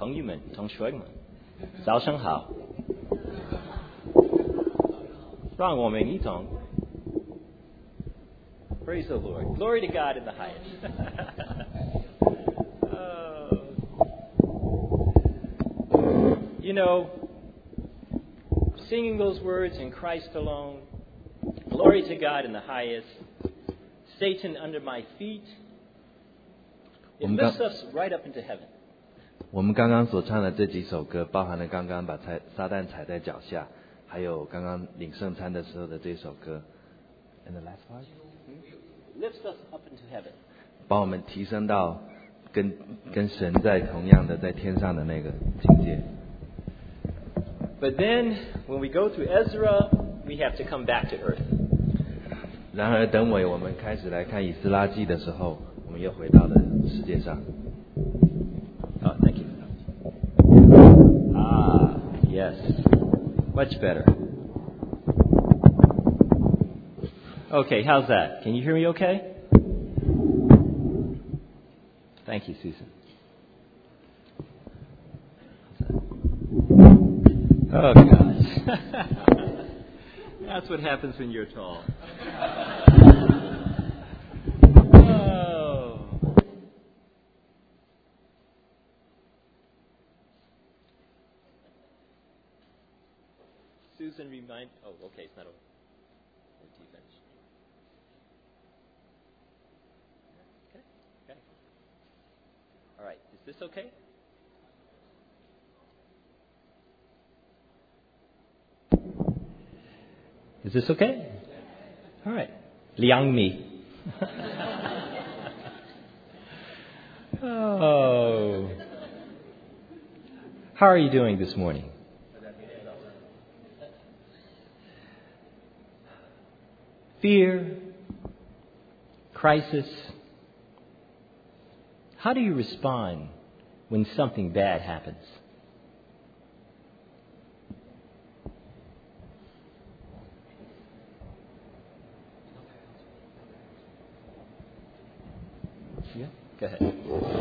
朋友们、同学们，早上好。让我们一同 Praise the Lord. Glory to God in the highest. You know, singing those words in Christ alone, glory to God in the highest, Satan under my feet, it lifts us right up into heaven. 我们刚刚所唱的这几首歌，包含了刚刚把撒旦踩在脚下，还有刚刚领圣餐的时候的这首歌。And the last part? Lifts us up into heaven. 把我们提升到跟神在同样的在天上的那个境界。 But then, when we go through Ezra, we have to come back to earth. 然而，等我们开始来看以斯拉记的时候，我们又回到了世界上。 Oh, thank you. Yes. Much better. Okay, how's that? Can you hear me okay? Thank you, Susan. Oh, gosh. That's what happens when you're tall. Oh. Susan, remind... Oh, okay, it's not over. Wait till you finish. Okay. All right, is this okay? Is this okay? All right. Liang Mi. Oh. How are you doing this morning? Fear, crisis. How do you respond when something bad happens? Yeah, go ahead.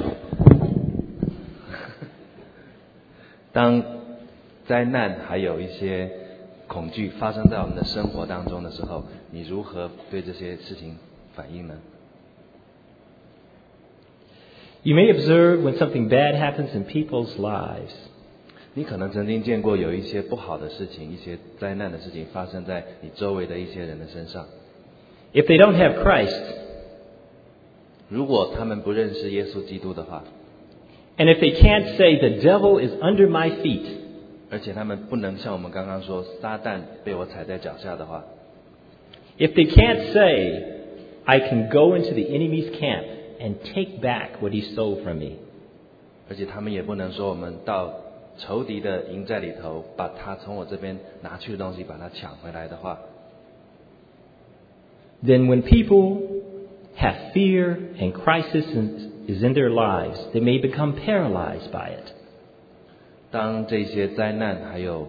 当灾难还有一些恐惧发生在我们的生活当中的时候，你如何对这些事情反应呢？ You may observe when something bad happens in people's lives. 你可能曾经见过有一些不好的事情，一些灾难的事情发生在你周围的一些人的身上。 If they don't have Christ, 如果他们不认识耶稣基督的话， and if they can't say the devil is under my feet, 而且他们不能像我们刚刚说撒旦被我踩在脚下的话， if they can't say I can go into the enemy's camp and take back what he stole from me, 而且他们也不能说我们到仇敌的营寨里头，把他从我这边拿去的东西把它抢回来的话， then when people have fear and crisis is in their lives, they may become paralyzed by it. 当这些灾难还有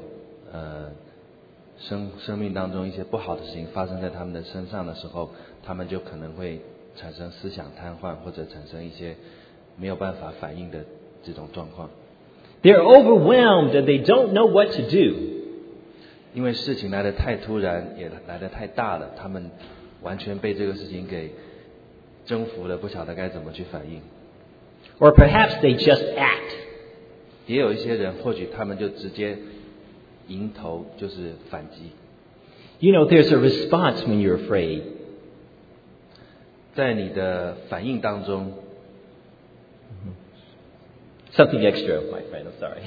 生命当中一些不好的事情发生在他们的身上的时候，他们就可能会产生思想瘫痪，或者产生一些没有办法反应的这种状况。 They're overwhelmed and they don't know what to do. 因为事情来得太突然，也来得太大了，他们完全被这个事情给征服了，不晓得该怎么去反应。 Or perhaps they just act. 也有一些人，或许他们就直接迎头就是反击。 You know, there's a response when you're afraid. 在你的反应当中 Something extra, my friend, I'm sorry.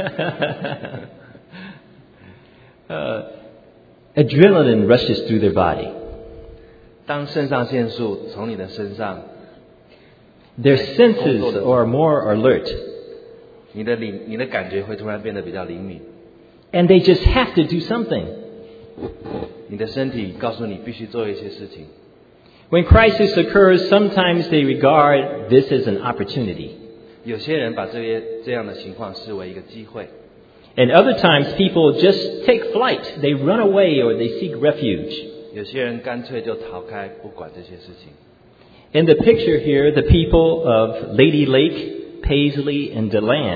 Adrenaline rushes through their body. 当肾上腺素从你的身上 Their senses are more alert. 你的感觉会突然变得比较灵敏， And they just have to do something. 你的身体告诉你必须做一些事情。 When crisis occurs, sometimes they regard this as an opportunity. 有些人把这样的情况视为一个机会， And other times people just take flight. They run away or they seek refuge. 有些人干脆就逃开，不管这些事情。 In the picture here, the people of Lady Lake, Paisley, and DeLand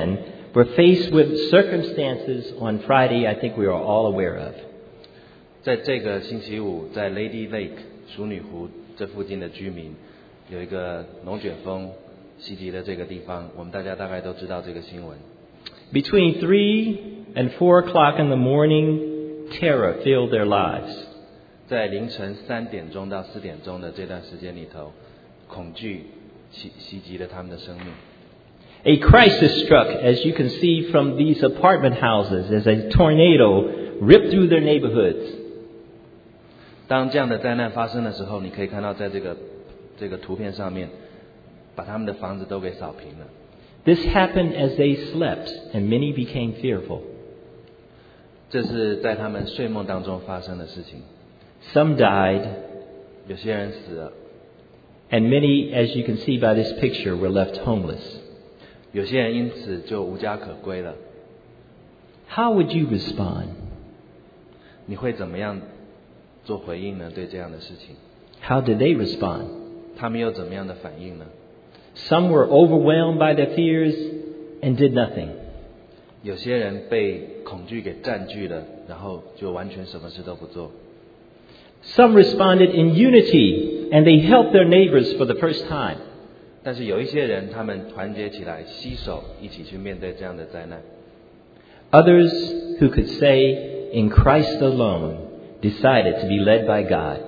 were faced with circumstances on Friday I think we are all aware of. 在这个星期五，在 Lady Lake 淑女湖这附近的居民有一个龙卷风袭击了这个地方，我们大家大概都知道这个新闻。 Between 3 and 4 o'clock in the morning, terror filled their lives. 在凌晨3点钟到4点钟的这段时间里头，恐惧袭击了他们的生命。 A crisis struck, as you can see from these apartment houses, as a tornado ripped through their neighborhoods. 当这样的灾难发生的时候，你可以看到在这个图片上面，把他们的房子都给扫平了。 This happened as they slept, and many became fearful. 这是在他们睡梦当中发生的事情。 Some died, 有些人死了， and many, as you can see by this picture, were left homeless. 有些人因此就无家可归了。 How would you respond? 你会怎么样做回应呢？对这样的事情， How did they respond? 他们又怎么样的反应呢？ Some were overwhelmed by their fears and did nothing. 有些人被恐惧给占据了，然后就完全什么事都不做。 Some responded in unity, and they helped their neighbors for the first time. 但是有一些人，他们团结起来，携手一起去面对这样的灾难。 Others who could say, in Christ alone, decided to be led by God.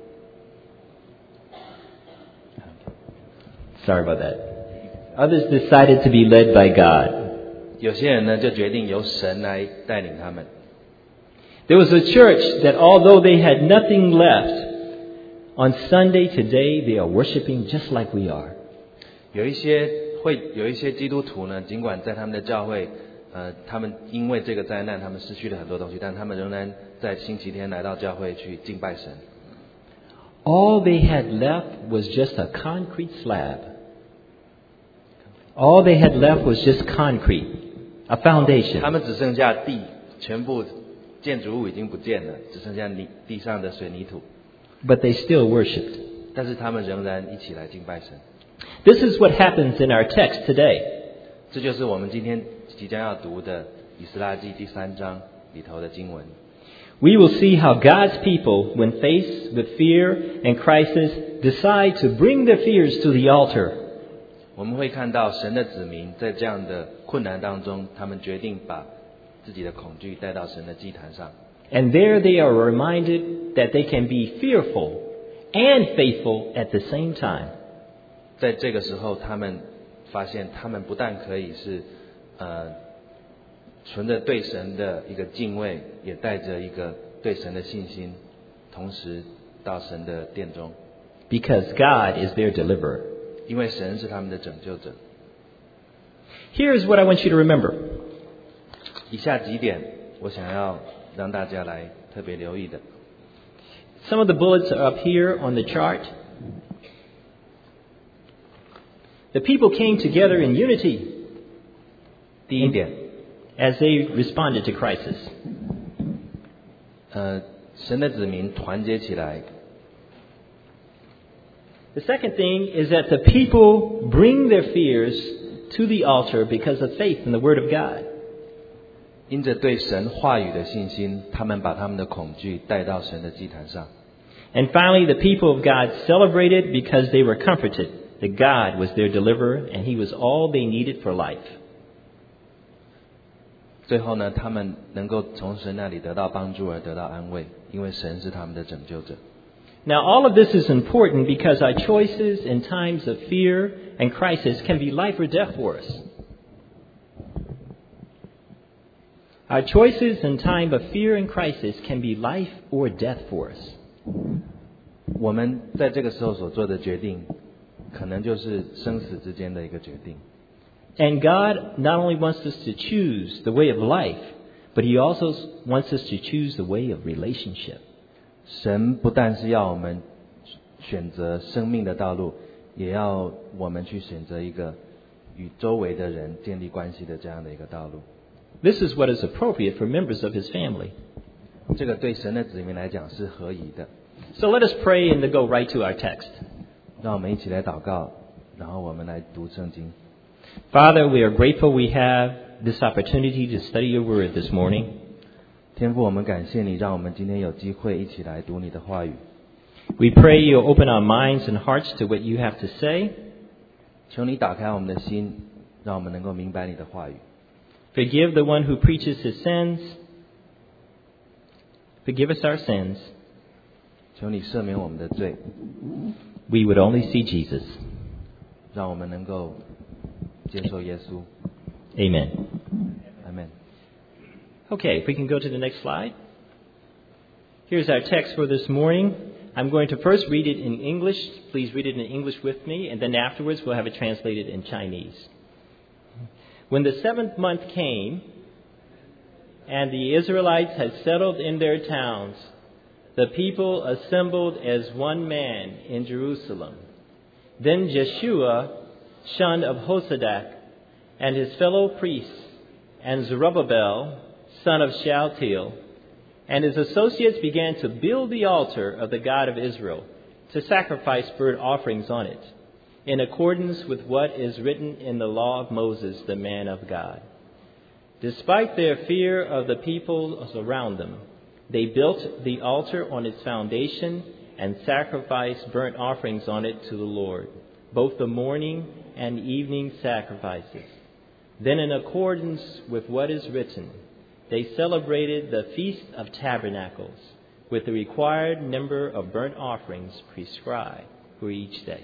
Sorry about that. Others decided to be led by God. 有些人呢，就决定由神来带领他们。 There was a church that although they had nothing left, on Sunday today they are worshiping just like we are. 有一些基督徒呢，尽管在他们的教会，他们因为这个灾难，他们失去了很多东西，但他们仍然在星期天来到教会去敬拜神。 All they had left was just a concrete slab. All they had left was just concrete, a foundation. 他们只剩下地，全部建筑物已经不见了，只剩下地上的水泥土。 But they still worshipped. 但是他们仍然一起来敬拜神。 This is what happens in our text today. 这就是我们今天即将要读的以斯拉记第3章里头的经文。 We will see how God's people, when faced with fear and crisis, decide to bring their fears to the altar. 我们会看到神的子民在这样的困难当中，他们决定把自己的恐惧带到神的祭坛上。 And there they are reminded that they can be fearful and faithful at the same time. 在这个时候，他们发现他们不但可以是存着对神的一个敬畏，也带着一个对神的信心，同时到神的殿中。 Because God is their deliverer. 因为神是他们的拯救者。 Here's what I want you to remember. 以下几点，我想要让大家来特别留意的。 Some of the bullets are up here on the chart. The people came together in unity. 第一点， as they responded to crisis. 神的子民团结起来。 The second thing is that the people bring their fears to the altar because of faith in the Word of God. 因着对神话语的信心，他们把他们的恐惧带到神的祭坛上。 And finally, the people of God celebrated because they were comforted that God was their deliverer and He was all they needed for life. 最后呢，他们能够从神那里得到帮助而得到安慰，因为神是他们的拯救者。 Now, all of this is important because our choices in times of fear and crisis can be life or death for us. Our choices in time of fear and crisis can be life or death for us. 我们在这个时候所做的决定，可能就是生死之间的一个决定。 And God not only wants us to choose the way of life, but He also wants us to choose the way of relationship. 神不但是要我们选择生命的道路，也要我们去选择一个与周围的人建立关系的这样的一个道路。 This is what is appropriate for members of His family. 这个对神的子民来讲是合宜的。 So let us pray and then go right to our text. 让我们一起来祷告，然后我们来读圣经。 Father, we are grateful we have this opportunity to study your word this morning. 天父，我们感谢你，让我们今天有机会一起来读你的话语。 We pray you'll open our minds and hearts to what you have to say. 求你打开我们的心，让我们能够明白你的话语。 Forgive the one who preaches his sins. Forgive us our sins. 求你赦免我们的罪， We would only see Jesus. 让我们能够接受耶稣。 Amen. Amen. Okay, if we can go to the next slide. Here's our text for this morning. I'm going to first read it in English. Please read it in English with me, and then afterwards we'll have it translated in Chinese. When the 7th month came, and the Israelites had settled in their towns, the people assembled as one man in Jerusalem. Then Jeshua, son of Hosadak, and his fellow priests, and Zerubbabel, son of Shealtiel, and his associates began to build the altar of the God of Israel, to sacrifice burnt offerings on it, in accordance with what is written in the law of Moses, the man of God. Despite their fear of the people around them, they built the altar on its foundation and sacrificed burnt offerings on it to the Lord, both the morning and evening sacrifices. Then, in accordance with what is written, they celebrated the Feast of Tabernacles with the required number of burnt offerings prescribed for each day.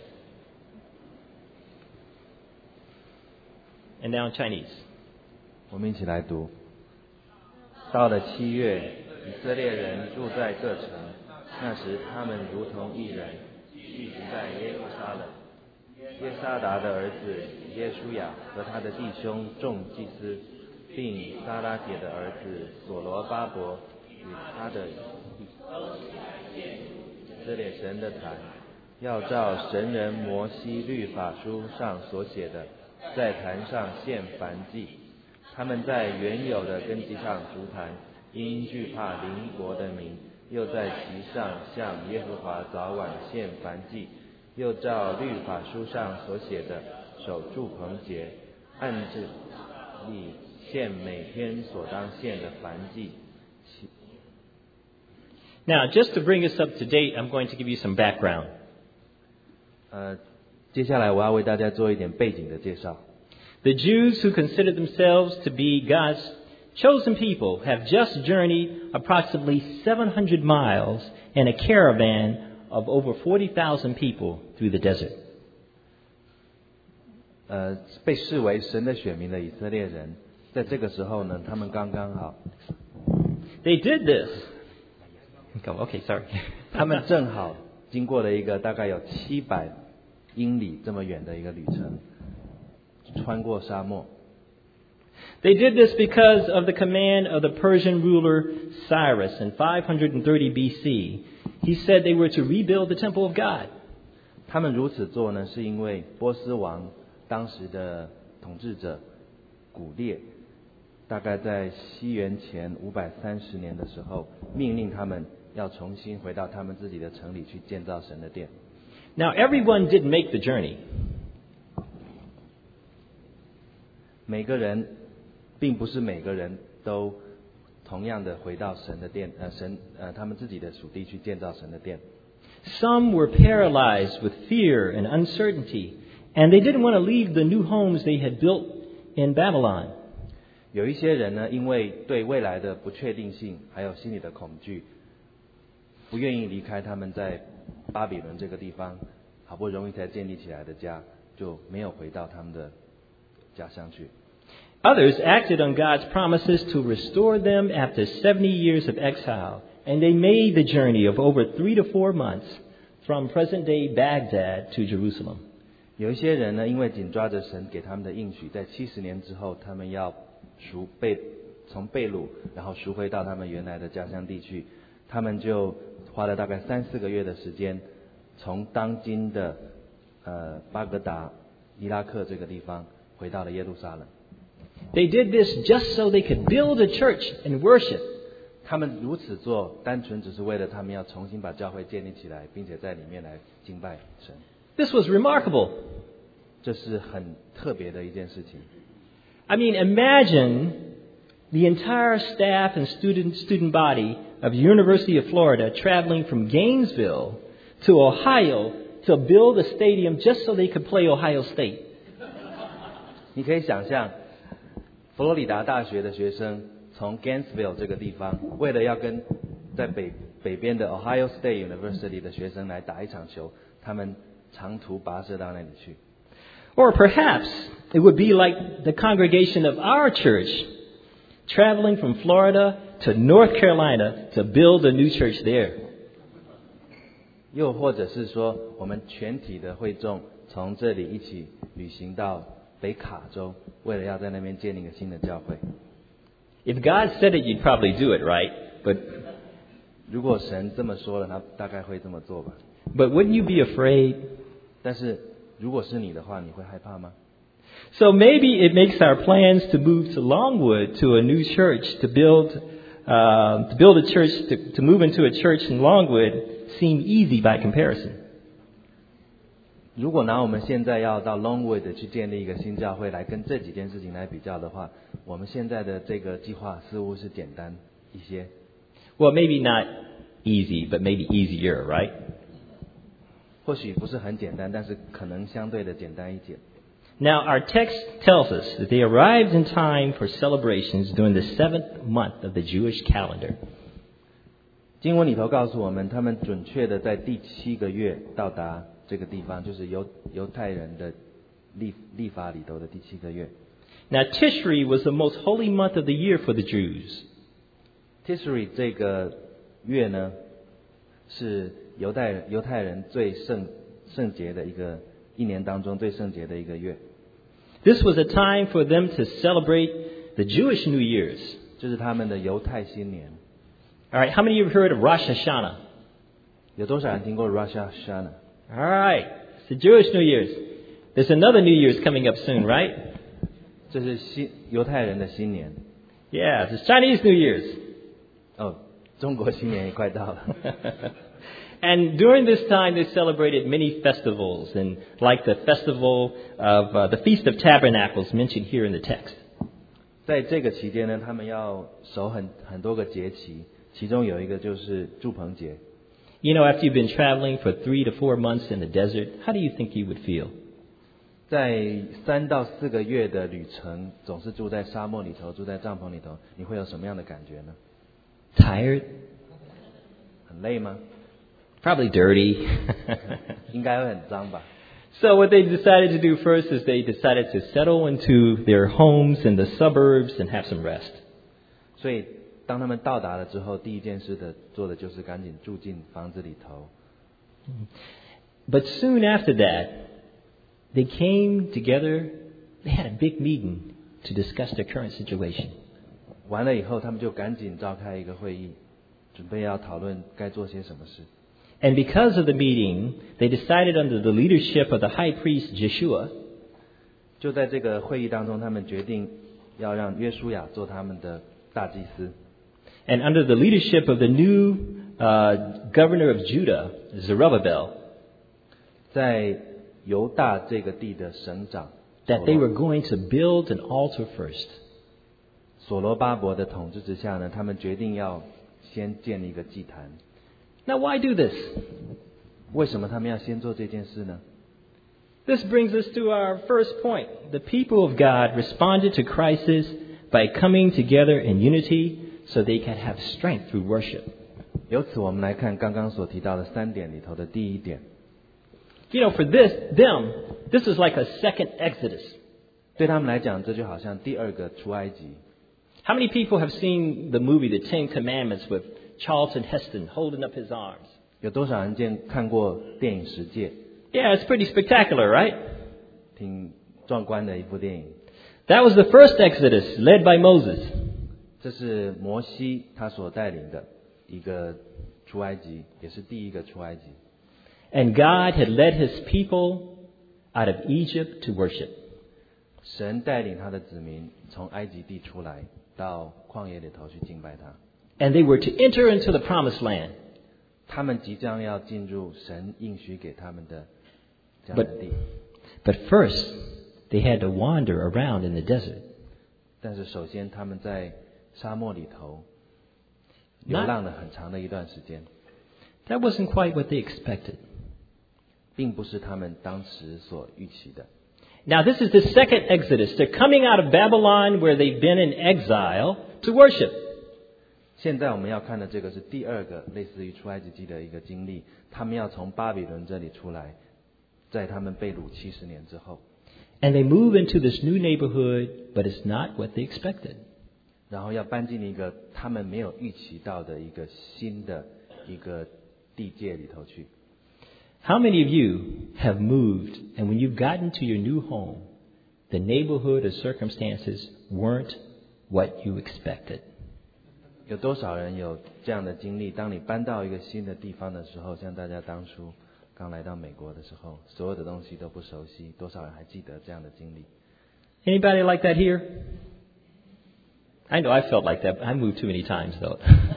And now in Chinese. 我们一起来读。到了7月，以色列人住在各城，那时他们如同一人，聚集在耶路撒冷。耶沙达的儿子耶书亚和他的弟兄众祭司，并撒拉铁的儿子所罗巴伯与他的以色列神的坛，要照神人摩西律法书上所写的，在坛上献燔祭。他们在原有的根基上筑坛，因惧怕邻国的民，又在其上向耶和华早晚献燔祭，又照律法书上所写的守住棚节，按制例献每天所当献的燔祭。 Now, just to bring us up to date, I'm going to give you some background. 接下来我要为大家做一点背景的介绍。 The Jews who consider themselves to be God's chosen people have just journeyed approximately 700 miles in a caravan of over 40,000 people through the desert. 被视为神的选民的以色列人，在这个时候呢，他们刚刚好。 They did this. Okay, sorry. 他们正好经过了一个大概有700英里这么远的一个旅程，穿过沙漠。 They did this because of the command of the Persian ruler Cyrus in 530 BC. He said they were to rebuild the temple of God. 他们如此做呢，是因为波斯王当时的统治者古列，大概在西元前530年的时候，命令他们要重新回到他们自己的城里去建造神的殿。 Now, everyone didn't make the journey. 并不是每个人都同样的回到神的殿，他们自己的属地去建造神的殿。 Some were paralyzed with fear and uncertainty, and they didn't want to leave the new homes they had built in Babylon. 有一些人呢，因为对未来的不确定性还有心里的恐惧，不愿意离开他们在巴比伦这个地方好不容易才建立起来的家，就没有回到他们的家乡去。 Others acted on God's promises to restore them after 70 years of exile, and they made the journey of over 3 to 4 months from present-day Baghdad to Jerusalem. 有一些人呢，因为紧抓着神给他们的应许，在70年之后，他们要从贝鲁，然后赎回到他们原来的家乡地区。他们就花了大概3-4个月的时间，从当今的巴格达、伊拉克这个地方回到了耶路撒冷。 They did this just so they could build a church and worship. 他们如此做，单纯只是为了他们要重新把教会建立起来，并且在里面来敬拜神。 This was remarkable. 这是很特别的一件事情。 I mean, imagine the entire staff and student body of the University of Florida traveling from Gainesville to Ohio to build a stadium just so they could play Ohio State. 你可以想象，佛罗里达大学的学生从 Gainesville 这个地方，为了要跟在北边的 Ohio State University 的学生来打一场球，他们长途跋涉到那里去。 Or perhaps it would be like the congregation of our church traveling from Florida to North Carolina to build a new church there. 又或者是说，我们全体的会众从这里一起旅行到北卡州，为了要在那边建立一个新的教会。 If God said it, you'd probably do it, right? But 如果神这么说了，他大概会这么做吧。 wouldn't you be afraid? 但是如果是你的话，你会害怕吗？ So maybe it makes our plans to move to Longwood to a new church to build a church to move into a church in Longwood seem easy by comparison. 如果拿我们现在要到 Longwood 去建立一个新教会来跟这几件事情来比较的话，我们现在的这个计划似乎是简单一些。 Well, maybe not easy, but maybe easier, right? 或许不是很简单，但是可能相对的简单一点。 Now, our text tells us that they arrived in time for celebrations during the 7th month of the Jewish calendar. 经文里头告诉我们，他们准确的在第7个月到达这个地方，就是犹太人的历法里头的第7个月。 Now, Tishri was the most holy month of the year for the Jews. Tishri 这个月呢，是犹太人最圣洁的一年当中最圣洁的一个月。 This was a time for them to celebrate the Jewish New Year's. 就是他们的犹太新年。 All right, how many of you have heard of Rosh Hashanah? 有多少人听过 Rosh Hashanah? All right, it's the Jewish New Year's. There's another New Year's coming up soon, right? 这是犹太人的新年。 Yeah, it's Chinese New Year's. 哦，中国新年也快到了。 And during this time, they celebrated many festivals, and like the festival of the Feast of Tabernacles mentioned here in the text. 在这个期间呢，他们要守很多个节期，其中有一个就是住棚节。 You know, after you've been traveling for 3 to 4 months in the desert, how do you think you would feel? 在3到4个月的旅程，总是住在沙漠里头，住在帐篷里头，你会有什么样的感觉呢？ Tired? 很累吗？ Probably dirty. 应该会很脏吧。 So what they decided to do first is they decided to settle into their homes in the suburbs and have some rest. 所以当他们到达了之后，第一件事做的就是赶紧住进房子里头。 But soon after that, they came together. They had a big meeting to discuss their current situation. 完了以后，他们就赶紧召开一个会议，准备要讨论该做些什么事。 And because of the meeting, they decided under the leadership of the high priest Joshua. 就在这个会议当中，他们决定要让约书亚做他们的大祭司。 And under the leadership of the new governor of Judah, Zerubbabel, 在犹大这个地的省长 that they were going to build an altar first. 所罗巴伯的统治之下呢，他们决定要先建立一个祭坛。 Now, why do this? 为什么他们要先做这件事呢？ This brings us to our first point. The people of God responded to crisis by coming together in unity so they can have strength through worship. 由此我们来看刚刚所提到的3点里头的第一点。 You know, for this is like a second Exodus. 对他们来讲，这就好像第2个出埃及。 How many people have seen the movie The Ten Commandments with Charlton Heston holding up his arms? 有多少人看过电影《十诫》？ Yeah, it's pretty spectacular, right? 挺壮观的一部电影。 That was the first Exodus led by Moses. 这是摩西他所带领的一个出埃及，也是第一个出埃及。 And God had led his people out of Egypt to worship. 神带领他的子民从埃及地出来，到旷野里头去敬拜他。 And they were to enter into the promised land. 他们即将要进入神应许给他们的这样的地。 But first, they had to wander around in the desert. 但是首先他们在沙漠里头流浪了很长的一段时间， That wasn't quite what they expected. 并不是他们当时所预期的。 Now, this is the second Exodus. They're coming out of Babylon, where they've been in exile, to worship. 现在我们要看的这个是第二个类似于出埃及记的一个经历，他们要从巴比伦这里出来，在他们被掳70年之后， And they move into this new neighborhood, but it's not what they expected. 然后要搬进一个他们没有预期到的一个新的一个地界里头去。 How many of you have moved, and when you've gotten to your new home, the neighborhood or circumstances weren't what you expected? 有多少人有这样的经历？当你搬到一个新的地方的时候，像大家当初刚来到美国的时候，所有的东西都不熟悉，多少人还记得这样的经历？ Anybody like that here? I know I felt like that, but I moved too many times, though.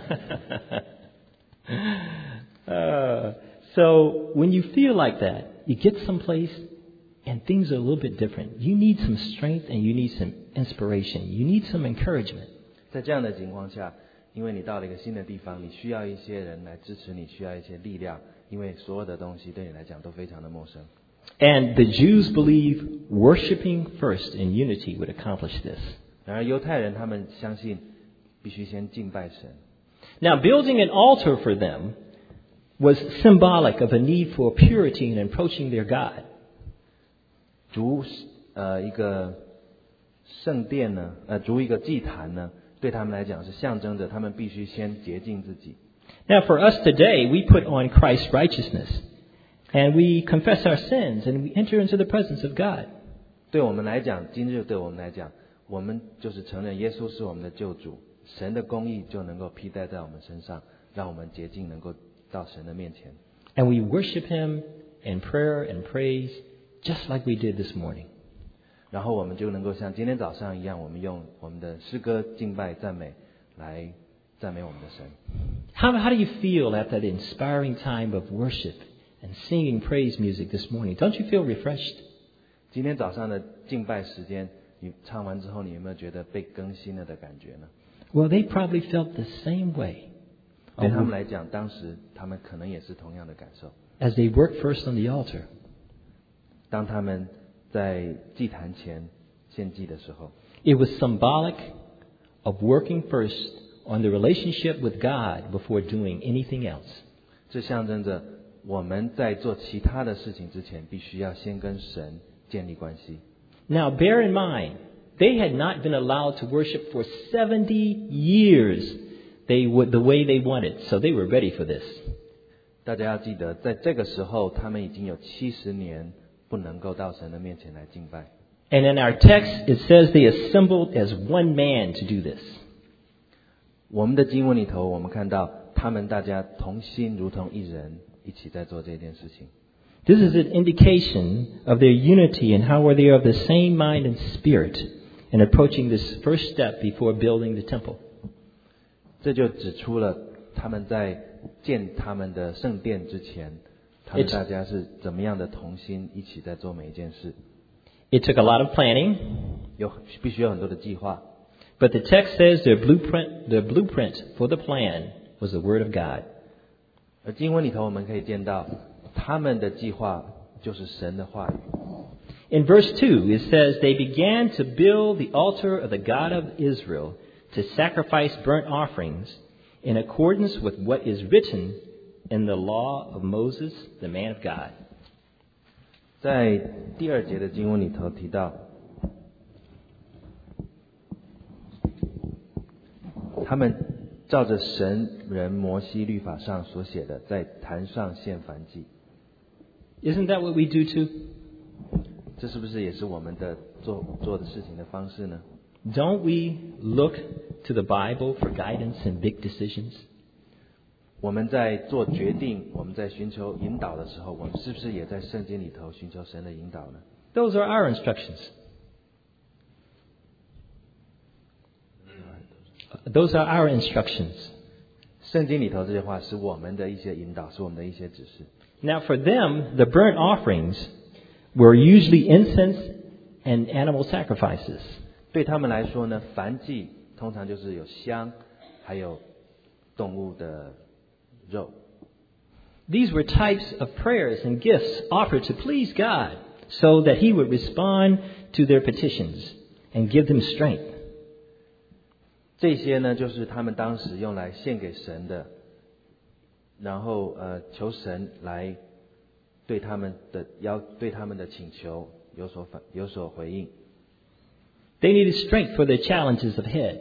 So when you feel like that, you get someplace and things are a little bit different. You need some strength and you need some inspiration. You need some encouragement. 在这样的情况下，因为你到了一个新的地方，你需要一些人来支持你，需要一些力量，因为所有的东西对你来讲都非常的陌生。 And the Jews believe worshiping first in unity would accomplish this. 然而犹太人他们相信必须先敬拜神。 Now, building an altar for them was symbolic of a need for purity in approaching their God. 筑一个圣殿呢，筑一个祭坛呢，对他们来讲是象征着他们必须先洁净自己。 Now, for us today, we put on Christ's righteousness, and we confess our sins, and we enter into the presence of God. 对我们来讲，今日对我们来讲，我们就是承认耶稣是我们的救主，神的公义就能够披戴在我们身上，让我们洁净，能够到神的面前。 And we worship Him in prayer and praise, just like we did this morning. 然后我们就能够像今天早上一样，我们用我们的诗歌敬拜赞美来赞美我们的神。 How do you feel after the inspiring time of worship and singing praise music this morning? Don't you feel refreshed? 今天早上的敬拜时间，你唱完之后，你有没有觉得被更新了的感觉呢？ Well, they probably felt the same way 对他们来讲，当时他们可能也是同样的感受。 as they worked first on the altar. 当他们在祭坛前献祭的时候， It was symbolic of working first on the relationship with God before doing anything else. 这象征着我们在做其他的事情之前，必须要先跟神建立关系。 Now, bear in mind, they had not been allowed to worship for 70 years the way they wanted, so they were ready for this. 大家要记得，在这个时候，他们已经有70年不能够到神的面前来敬拜。 And in our text, it says they assembled as one man to do this. 我们的经文里头，我们看到他们大家同心，如同一人，一起在做这件事情。 This is an indication of their unity and how they are of the same mind and spirit in approaching this first step before building the temple. 这就指出了他们在建他们的圣殿之前，他们大家是怎么样的同心，一起在做每一件事。 It took a lot of planning, 必须有很多的计划。 but the text says their blueprint for the plan was the Word of God. 而经文里头我们可以见到，他们的计划就是神的话语。 In verse 2, it says, they began to build the altar of the God of Israel to sacrifice burnt offerings in accordance with what is written in the law of Moses, the man of God. 在第2节的经文里头提到，他们照着神人摩西律法上所写的，在坛上献燔祭。 Isn't that what we do too? 这是不是也是我们的做的事情的方式呢？ Don't we look to the Bible for guidance in big decisions? 我们在做决定，我们在寻求引导的时候，我们是不是也在圣经里头寻求神的引导呢？ Those are our instructions. Those are our instructions. 圣经里头这些话是我们的一些引导，是我们的一些指示。 Now, for them, the burnt offerings were usually incense and animal sacrifices. 对他们来说呢，燔祭通常就是有香，还有动物的肉。 These were types of prayers and gifts offered to please God so that He would respond to their petitions and give them strength. 这些呢，就是他们当时用来献给神的，然后求神来对他们的请求有所回应。 They needed strength for their challenges ahead.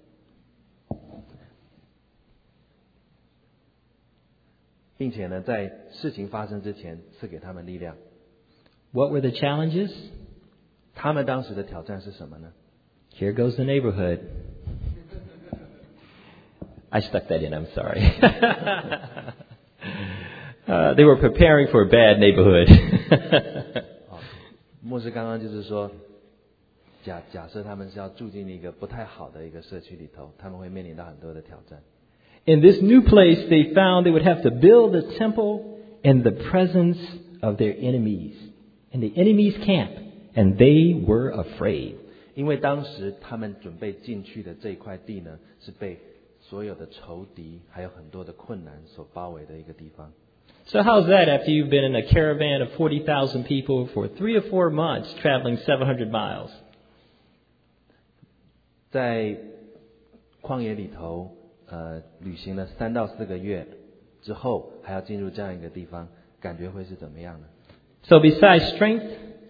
并且呢，在事情发生之前赐给他们力量。 What were the challenges? 他们当时的挑战是什么呢？ Here goes the neighborhood. I stuck that in, I'm sorry. They were preparing for a bad neighborhood. 牧师刚刚就是说，假设他们是要住进一个不太好的一个社区里头，他们会面临到很多的挑战。 In this new place, they found they would have to build a temple in the presence of their enemies, in the enemy's camp, and they were afraid. 因为当时他们准备进去的这一块地呢，是被所有的仇敌还有很多的困难所包围的一个地方。 So how's that after you've been in a caravan of 40,000 people for 3 or 4 months traveling 700 miles? 在旷野里头旅行了3到4个月之后，还要进入这样一个地方，感觉会是怎么样呢？ So besides strength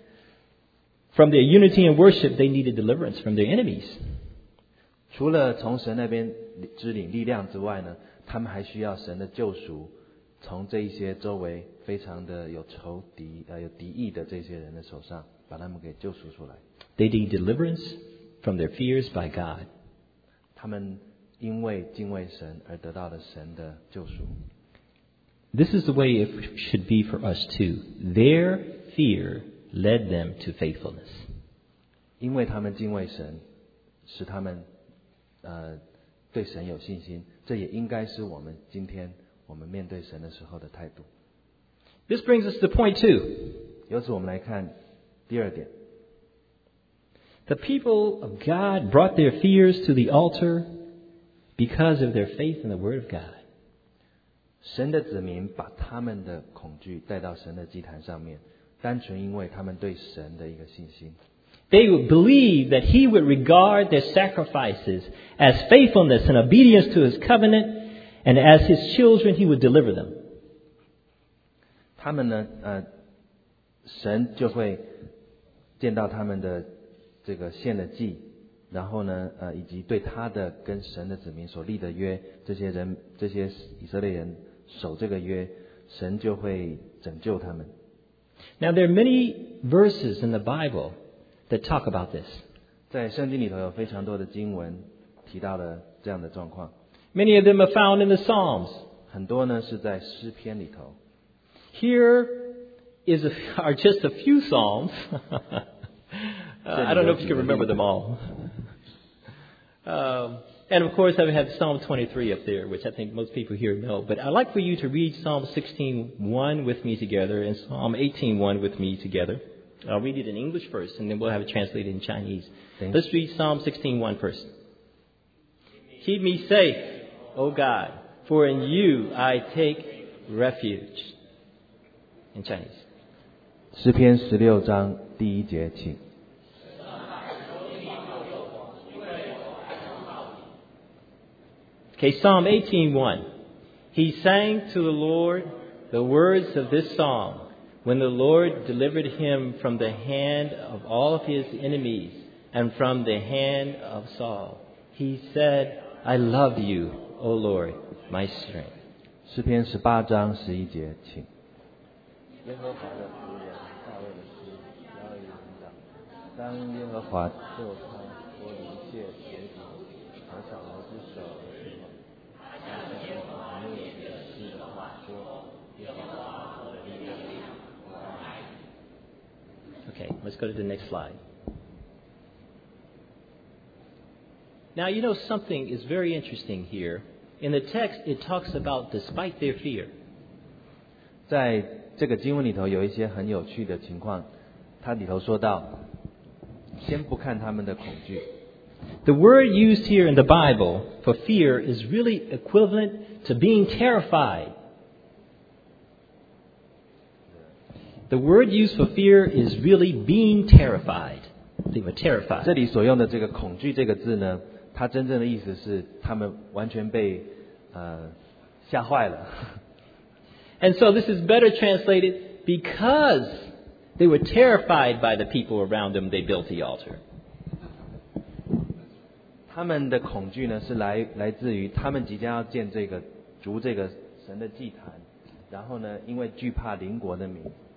from their unity and worship, they needed deliverance from their enemies. 除了从神那边支领力量之外呢，他们还需要神的救赎，从这一些周围非常的有仇敌有敌意的这些人的手上，把他们给救赎出来。 They need deliverance from their fears by God. 他们因为敬畏神而得到了神的救赎。 This is the way it should be for us too. Their fear led them to faithfulness. 因为他们敬畏神，使他们对神有信心，这也应该是我们今天我们面对神的时候的态度。 This brings us to point 2. 由此我们来看第二点， The people of God brought their fears to the altar because of their faith in the Word of God. 神的子民把他们的恐惧带到神的祭坛上面，单纯因为他们对神的一个信心。 They would believe that He would regard their sacrifices as faithfulness and obedience to His covenant, and as His children, He would deliver them. 他们呢，神就会见到他们的这个献的祭，然后呢，以及对他的跟神的子民所立的约，这些以色列人守这个约，神就会拯救他们。 Now, there are many verses in the Bible that talk about this. 在圣经里头有非常多的经文提到了这样的状况， Many of them are found in the Psalms. 很多呢是在诗篇里头。 Here are just a few Psalms. I don't know if you can remember them all. And of course, I have Psalm 23 up there, which I think most people here know. But I'd like for you to read Psalm 16:1 with me together and Psalm 18:1 with me together. I'll read it in English first, and then we'll have it translated in Chinese. Thanks. Let's read Psalm 16:1 first. Keep me safe, O God, for in you I take refuge. In Chinese. 诗篇16章第1节，请。 Okay, Psalm 18:1. He sang to the Lord the words of this song when the Lord delivered him from the hand of all of his enemies and from the hand of Saul. He said, I love you, O Lord, my strength. 诗篇18章11节，请。耶和华的仆人大卫的诗，要以灵长。当耶和华救他脱离一切邪敌和扫罗之手的时候，他向王怒的诗的话说：耶和华我的力量，我爱你。 Okay, let's go to the next slide. Now, you know, something is very interesting here. In the text, it talks about despite their fear. 在这个经文里头有一些很有趣的情况，它里头说到， 先不看他们的恐惧。 The word used here in the Bible for fear is really equivalent to being terrified. The word used for fear is really being terrified. They were terrified. 这里所用的这个恐惧这个字呢，它真正的意思是他们完全被吓坏了。 And so this is better translated because they were terrified by the people around them, they built the altar. 他们的恐惧呢，是来自于他们即将要建这个筑这个神的祭坛，然后呢，因为惧怕邻国的民。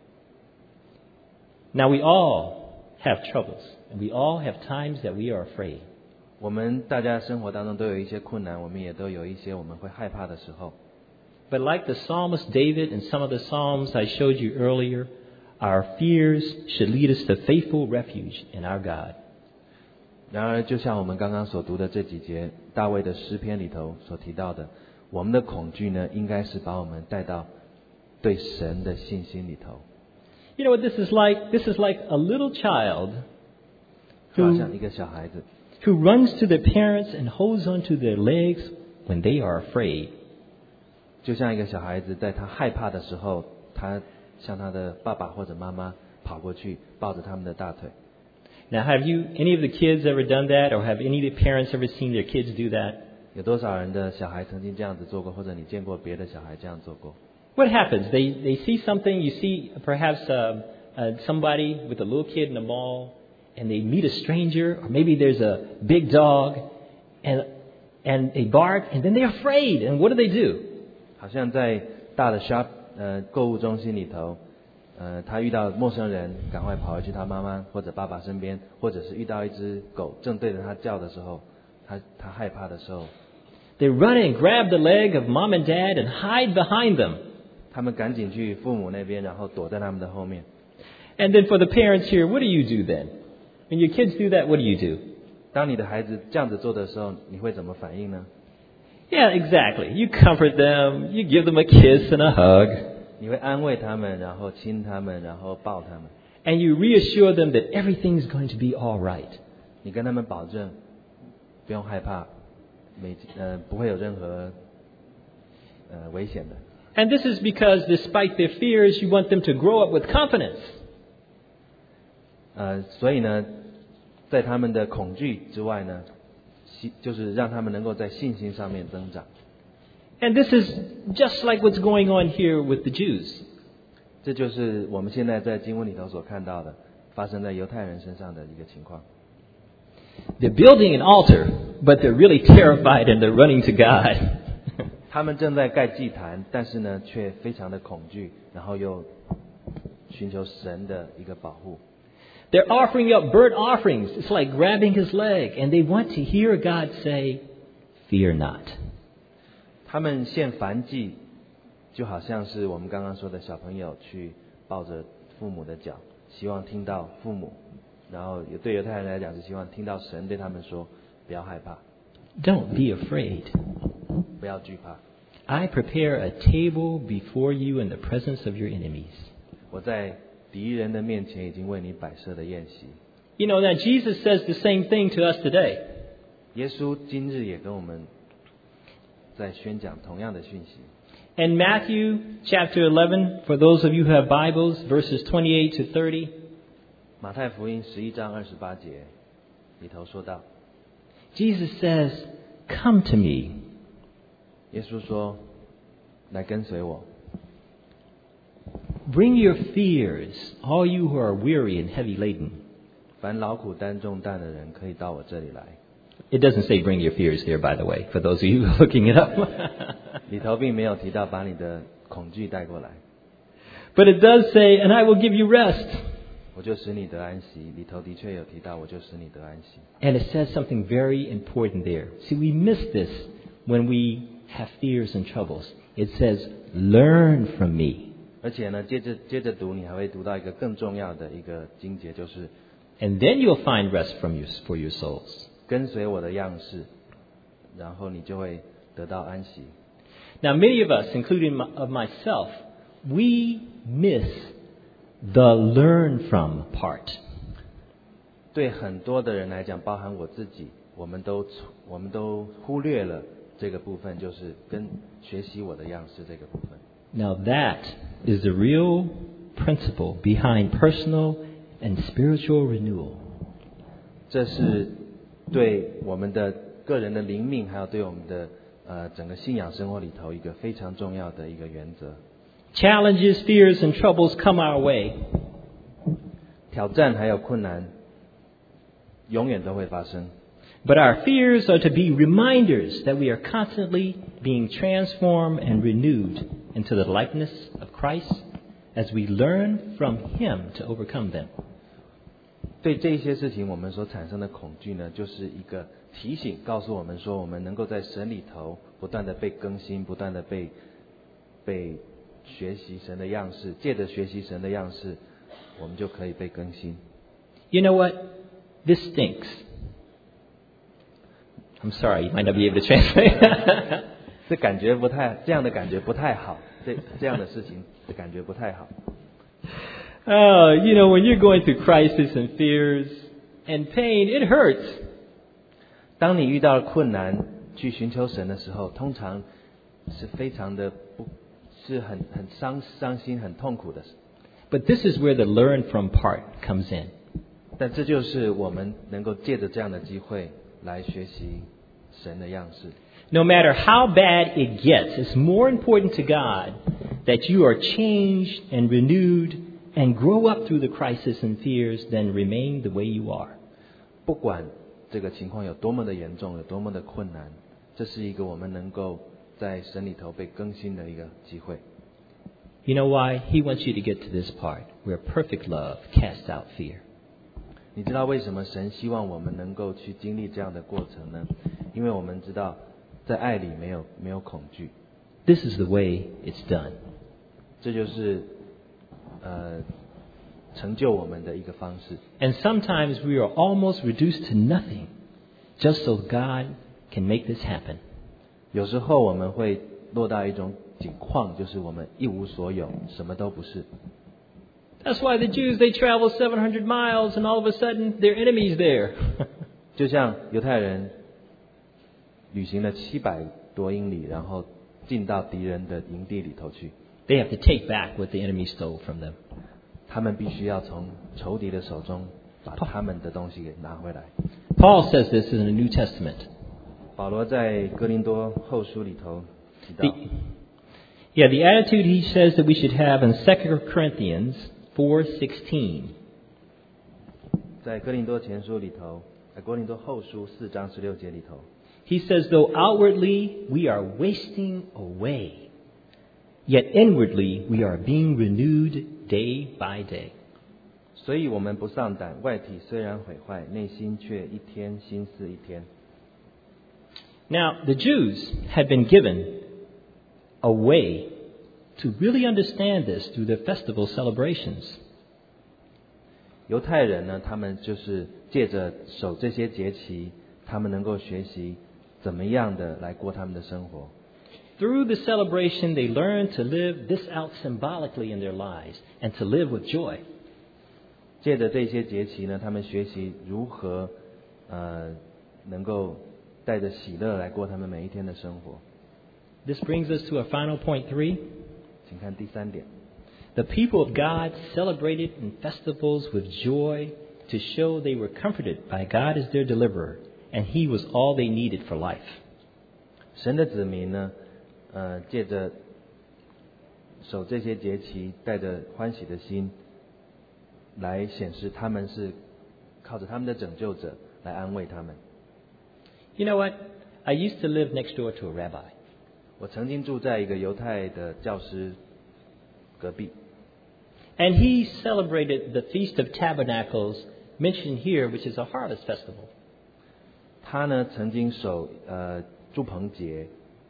Now we all have troubles, and we all have times that we are afraid. 我们大家生活当中都有一些困难，我们也都有一些我们会害怕的时候。 But like the psalmist David and some of the psalms I showed you earlier, our fears should lead us to faithful refuge in our God. 然而，就像我们刚刚所读的这几节大卫的诗篇里头所提到的，我们的恐惧呢，应该是把我们带到对神的信心里头。 You know what this is like? This is like a little child 就好像一个小孩子， who runs to their parents and holds onto their legs when they are afraid. 就像一个小孩子在他害怕的时候，他向他的爸爸或者妈妈跑过去，抱着他们的大腿。 Now, have any of the kids ever done that, or have any of the parents ever seen their kids do that? 有多少人的小孩曾经这样子做过，或者你见过别的小孩这样做过？ What happens? They see something. You see perhaps somebody with a little kid in the mall, and they meet a stranger, or maybe there's a big dog, and they bark, and then they're afraid. And what do? 好像在大的购物中心里头，他遇到陌生人，赶快跑回去他妈妈或者爸爸身边，或者是遇到一只狗正对着他叫的时候，他害怕的时候， They run and grab the leg of mom and dad and hide behind them. 他们赶紧去父母那边，然后躲在他们的后面。 And then for the parents here, what do you do then? When your kids do that, what do? 当你的孩子这样子做的时候，你会怎么反应呢？ Yeah, exactly. You comfort them. You give them a kiss and a hug. 你会安慰他们，然后亲他们，然后抱他们。 And you reassure them that everything's going to be all right. 你跟他们保证，不用害怕，不会有任何危险的。 And this is because despite their fears, you want them to grow up with confidence. 所以呢，在他们的恐惧之外呢，就是让他们能够在信心上面增长。 And this is just like what's going on here with the Jews. 这就是我们现在在经文里头所看到的，发生在犹太人身上的一个情况。 They're building an altar, but they're really terrified and they're running to God. 他们正在盖祭坛，但是呢，却非常的恐惧，然后又寻求神的一个保护。 They're offering up burnt offerings. It's like grabbing his leg. And they want to hear God say, "Fear not." 他们献燔祭，就好像是我们刚刚说的小朋友去抱着父母的脚，希望听到父母，然后对犹太人来讲是希望听到神对他们说，不要害怕， Don't be afraid. 不要惧怕。 I prepare a table before you in the presence of your enemies. 我在敌人的面前已经为你摆设了宴席。 You know, now Jesus says the same thing to us today. 耶稣今日也跟我们在宣讲同样的讯息。 In Matthew chapter 11, for those of you who have Bibles, verses 28 to 30, 马太福音11章28节里头说到， Jesus says, "Come to me." 耶稣说：“来跟随我， Bring your fears, all you who are weary and heavy laden. 凡劳苦担重担的人，可以到我这里来。” It doesn't say bring your fears here, by the way, for those of you looking it up. 里头并没有提到把你的恐惧带过来， But it does say, "And I will give you rest." 我就使你得安息。里头的确有提到，我就使你得安息。 And it says something very important there. See, we miss this when we have fears and troubles. It says, "Learn from me." 而且呢，接着读，你还会读到一个更重要的一个经节，就是 And then you'll find rest for your souls. 跟随我的样式，然后你就会得到安息。 Now, many of us, including of myself, we miss the learn from part. 对很多的人来讲，包含我自己，我们都忽略了这个部分，就是跟学习我的样式这个部分。 Now that is the real principle behind personal and spiritual renewal. 这是对我们的个人的灵命，还有对我们的整个信仰生活里头一个非常重要的一个原则。 Challenges, fears, and troubles come our way. 挑战还有困难，永远都会发生。 But our fears are to be reminders that we are constantly being transformed and renewed into the likeness of Christ as we learn from Him to overcome them. 对这些事情我们所产生的恐惧呢，就是一个提醒，告诉我们说，我们能够在神里头不断的被更新，不断的被学习神的样式，借着学习神的样式，我们就可以被更新。 You know what? This stinks. I'm sorry, you might not be able to translate. 这样的感觉不太好，这样的事情的感觉不太好。 When you're going through crisis and fears and pain, it hurts. 当你遇到困难去寻求神的时候，通常是非常的是很伤心、很痛苦的。 But this is where the learn from part comes in. 但这就是我们能够借着这样的机会来学习神的样式。 No matter how bad it gets, it's more important to God that you are changed and renewed and grow up through the crisis and fears than remain the way you are. 不管这个情况有多么的严重，有多么的困难，这是一个我们能够在神里头被更新的一个机会。 You know why? He wants you to get to this part where perfect love casts out fear. 你知道为什么神希望我们能够去经历这样的过程呢？因为我们知道在爱里没有恐惧。 This is the way it's done. 这就是成就我们的一个方式。 And sometimes we are almost reduced to nothing just so God can make this happen. 有时候我们会落到一种境况，就是我们一无所有，什么都不是。 That's why the Jews, they travel 700 miles and all of a sudden their enemy's there. 就像犹太人旅行了700多英里，然后进到敌人的营地里头去。 They have to take back what the enemy stole from them. 他们必须要从仇敌的手中把他们的东西给拿回来。 Paul says this in the New Testament. 保罗在哥林多后书里头提到 the attitude he says that we should have in 2 Corinthians 4:16. 在哥林多前书里头，哥林多后书4章16节里头 He says, though outwardly we are wasting away, yet inwardly we are being renewed day by day. 所以我们不丧胆，外体虽然毁坏，内心却一天新似一天。 Now, the Jews had been given a way to really understand this through their festival celebrations. 犹太人呢，他们就是借着守这些节期，他们能够学习怎么样的来过他们的生活。 Through the celebration, they learn to live this out symbolically in their lives and to live with joy. 借着这些节期呢，他们学习如何能够带着喜乐来过他们每一天的生活。 This brings us to our final point 3. 请看第3点。 The people of God celebrated in festivals with joy to show they were comforted by God as their deliverer, and He was all they needed for life. 神的子民呢，借着守这些节期，带着欢喜的心，来显示他们是靠着他们的拯救者来安慰他们。 You know what? I used to live next door to a rabbi. 我曾经住在一个犹太的教师隔壁。 And he celebrated the Feast of Tabernacles mentioned here, which is a harvest festival. 他呢曾经守住棚节。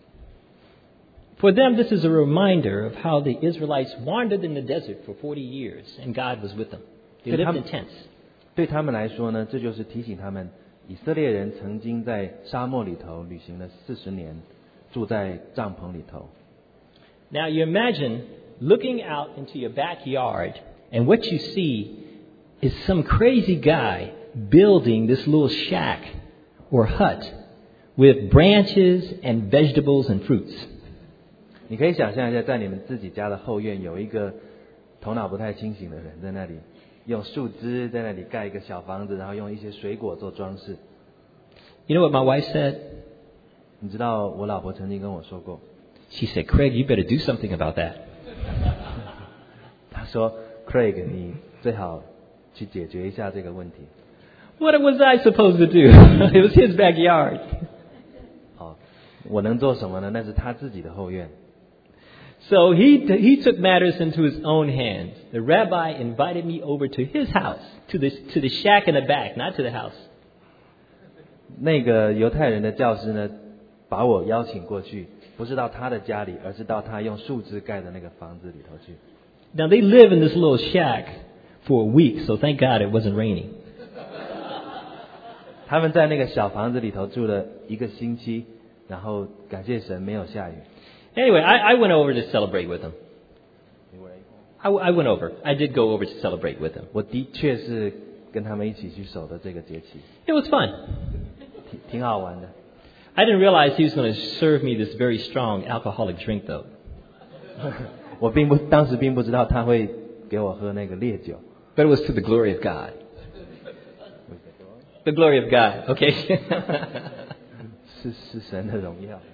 For them, this is a reminder of how the Israelites wandered in the desert for 40 years, and God was with them. They lived in tents. 对他们来说呢，这就是提醒他们，以色列人曾经在沙漠里头旅行了40年，住在帐篷里头。 Now you imagine looking out into your backyard, and what you see is some crazy guy building this little shack or hut with branches and vegetables and fruits. 你可以想象一下，在你们自己家的后院有一个头脑不太清醒的人在那里用树枝在那里盖一个小房子，然后用一些水果做装饰。 You know what my wife said? 你知道我老婆曾经跟我说过， She said, Craig, you better do something about that. 她说 Craig 你最好去解决一下这个问题。 What was I supposed to do? It was his backyard. 我能做什么呢？那是他自己的后院。 So he took matters into his own hands. The rabbi invited me over to his house, to the shack in the back, not to the house. 那个犹太人的教师呢，把我邀请过去，不是到他的家里，而是到他用树枝盖的那个房子里头去。 Now they live in this little shack for a week, so thank God it wasn't raining. 他们在那个小房子里头住了1个星期，然后感谢神没有下雨。 Anyway, I went over to celebrate with him. I went over. I did go over to celebrate with him. 我的确是跟他们一起去守的这个节期， It was fun. 挺好玩的。 I didn't realize he was going to serve me this very strong alcoholic drink, though. 我当时并不知道他会给我喝那个烈酒。 But it was to the glory of God. The glory of God, okay? 是神的荣耀。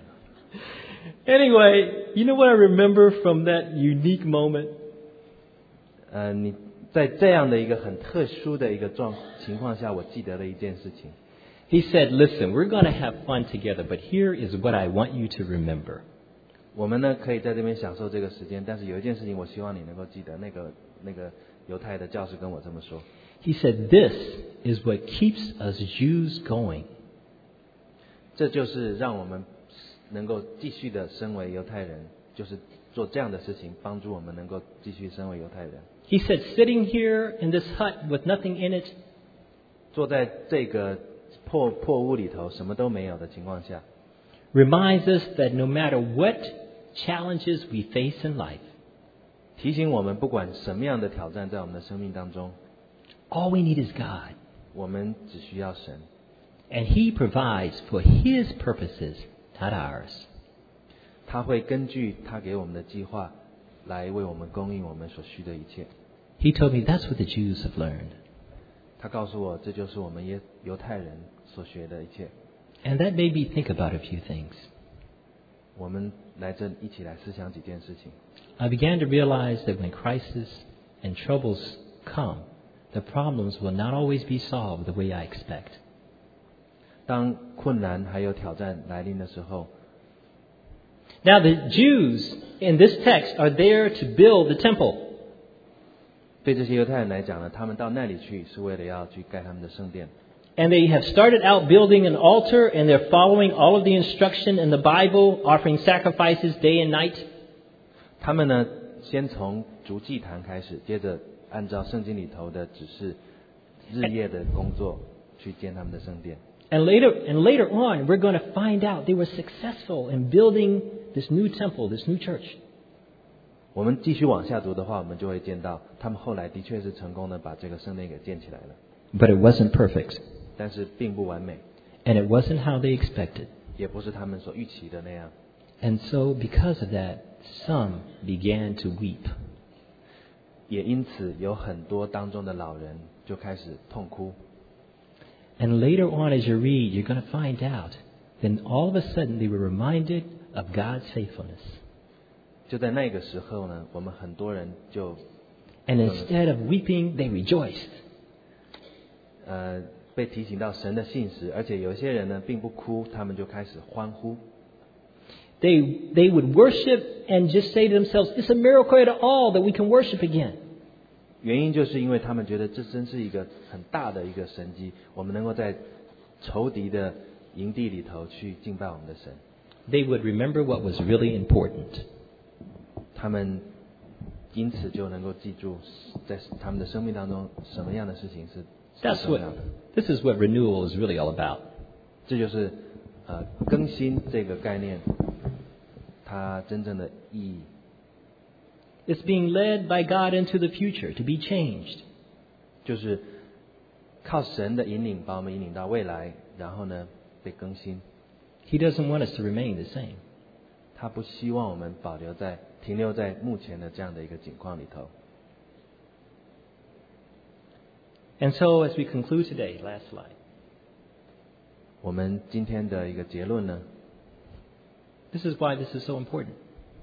Anyway, you know what I remember from that unique moment? 你在这样的一个很特殊的一个情况下，我记得了一件事情。 He said, listen, we're going to have fun together, but here is what I want you to remember. 我们呢可以在这边享受这个时间，但是有一件事情我希望你能够记得，那个犹太的教师跟我这么说。 He said, this is what keeps us Jews going. 这就是让我们能够继续的身为犹太人，就是做这样的事情，帮助我们能够继续身为犹太人。 He said, sitting here in this hut with nothing in it, 坐在这个破屋里头，什么都没有的情况下， reminds us that no matter what challenges we face in life, 提醒我们不管什么样的挑战在我们的生命当中， all we need is God. 我们只需要神， And He provides for His purposes, not ours. 他会根据他给我们的计划来为我们供应我们所需的一切。 He told me that's what the Jews have learned. 他告诉我，这就是我们犹太人所学的一切。 And that made me think about a few things. 我们一起来思想几件事情。 I began to realize that when crisis and troubles come, the problems will not always be solved the way I expect. 当困难还有挑战来临的时候， Now the Jews in this text are there to build the temple. 对这些犹太人来讲呢，他们到那里去是为了要去盖他们的圣殿。 And they have started out building an altar, and they're following all of the instruction in the Bible, offering sacrifices day and night. 他们呢，先从筑祭坛开始，接着按照圣经里头的指示，日夜的工作去建他们的圣殿。 And later on, we're going to find out they were successful in building this new temple, this new church. 我们继续往下读的话，我们就会见到，他们后来的确是成功的把这个圣殿给建起来了， But it wasn't perfect. 但是并不完美， And it wasn't how they expected. 也不是他们所预期的那样。 And so because of that, some began to weep. 也因此有很多当中的老人就开始痛哭。 And later on as you read, you're going to find out, then all of a sudden they were reminded of God's faithfulness. 就在那个时候呢，我们很多人就 And instead of weeping, they rejoiced. 被提醒到神的信实，而且有些人呢并不哭，他们就开始欢呼。 They would worship and just say to themselves, it's a miracle at all that we can worship again. 原因就是因为他们觉得这真是一个很大的一个神迹，我们能够在仇敌的营地里头去敬拜我们的神。 They would remember what was really important. 他们因此就能够记住，在他们的生命当中什么样的事情是 That's 重 what, 要的。 this is what renewal is really all about. 这就是更新这个概念，它真正的意义。 It's being led by God into the future to be changed. 就是靠神的引领把我们引领到未来，然后呢被更新。 He doesn't want us to remain the same. 他不希望我们停留在目前的这样的一个境况里头。 And so as we conclude today, last slide. 我们今天的一个结论呢， This is why this is so important.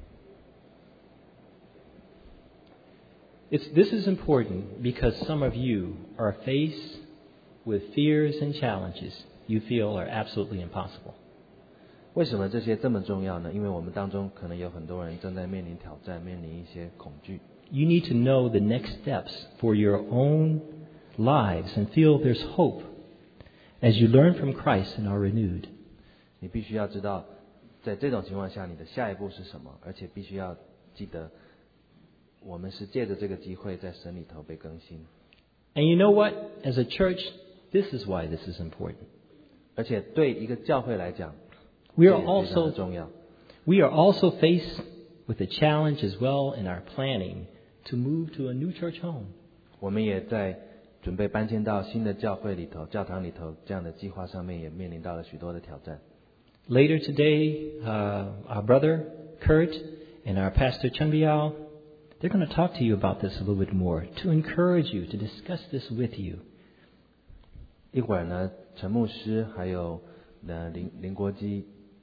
This is important because some of you are faced with fears and challenges you feel are absolutely impossible. 为什么这些这么重要呢？因为我们当中可能有很多人正在面临挑战，面临一些恐惧。 You need to know the next steps for your own lives and feel there's hope as you learn from Christ and are renewed. 你必须要知道，在这种情况下，你的下一步是什么，而且必须要记得，我们是借着这个机会在神里头被更新。 And you know what? As a church, this is why this is important. 而且对一个教会来讲， We 这 are 也非常的 also 重要。 We are also faced with a challenge as well in our planning to move to a new church home. 我们也在准备搬迁到新的教会里头、教堂里头这样的计划上面，也面临到了许多的挑战。 Later today, our brother Kurt and our pastor Chung Biao, they're going to talk to you about this a little bit more, to encourage you, to discuss this with you. 一会儿呢，陈牧师还有林国基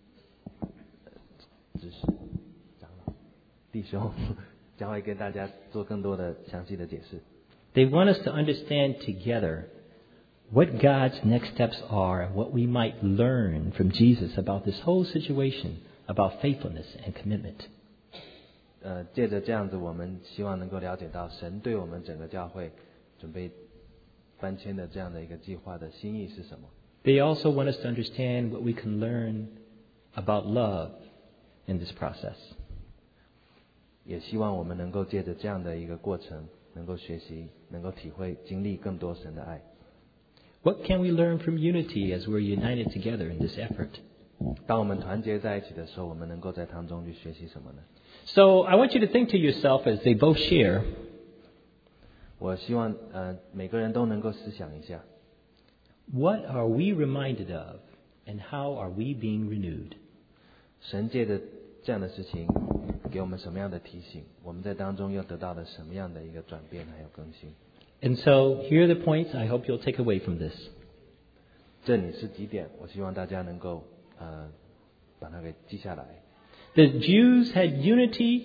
执事长老弟兄将会跟大家做更多的详细的解释。 They want us to understand together what God's next steps are and what we might learn from Jesus about this whole situation, about faithfulness and commitment. 借着这样子，我们希望能够了解到神对我们整个教会准备搬迁的这样的一个计划的心意是什么。 They also want us to understand what we can learn about love in this process. 也希望我们能够借着这样的一个过程，能够学习，能够体会、经历更多神的爱。 What can we learn from unity as we're united together in this effort? 当我们团结在一起的时候，我们能够在当中去学习什么呢？ So I want you to think to yourself as they both share, 我希望每个人都能够思想一下， what are we reminded of and how are we being renewed? 神借着这样的事情给我们什么样的提醒？我们在当中又得到了什么样的一个转变还有更新？ And so here are the points I hope you'll take away from this. 这里是几点，我希望大家能够把它给记下来。 The Jews had unity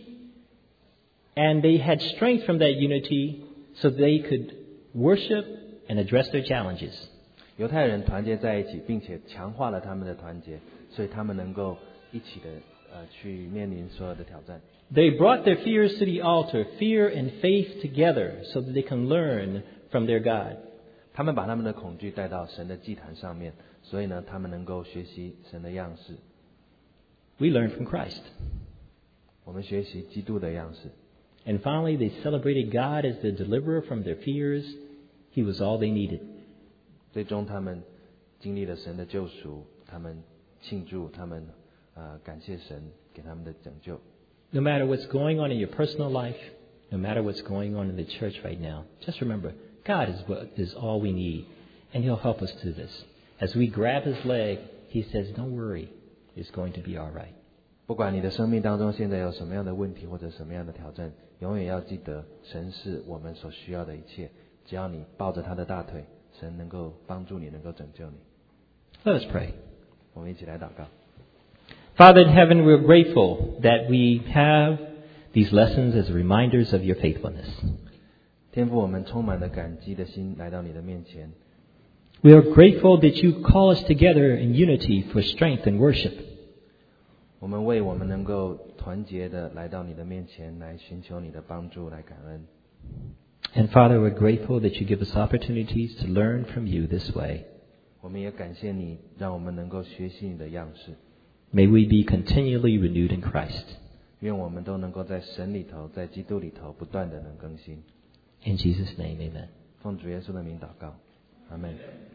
and they had strength from that unity so they could worship and address their challenges. 犹太人团结在一起，并且强化了他们的团结，所以他们能够一起的去面临所有的挑战。 They brought their fears to the altar, fear and faith together, so that they can learn from their God. 他们把他们的恐惧带到神的祭坛上面，所以呢，他们能够学习神的样式。 We learn from Christ. 我们学习基督的样式。 And finally, they celebrated God as the deliverer from their fears. He was all they needed. 最终，他们经历了神的救赎，他们庆祝，他们感谢神给他们的拯救。 No matter what's going on in your personal life, no matter what's going on in the church right now, just remember, God is all we need, and He'll help us through this. As we grab His leg, He says, don't worry, it's going to be all right. 不管你的生命当中现在有什么样的问题或者什么样的挑战，永远要记得，神是我们所需要的一切。只要你抱着他的大腿，神能够帮助你，能够拯救你。 Let us pray. 我们一起来祷告。 Father in heaven, we're grateful that we have these lessons as reminders of your faithfulness. 天父，我们充满了感激的心来到你的面前。 We are grateful that you call us together in unity for strength and worship. 我们为我们能够团结的来到你的面前，来寻求你的帮助，来感恩。 And Father, we're grateful that you give us opportunities to learn from you this way. 我们也感谢你，让我们能够学习你的样式。 May we be continually renewed in Christ. 愿我们都能够在神里头，在基督里头不断的能更新。 In Jesus' name, amen. 奉主耶稣的名祷告，阿门。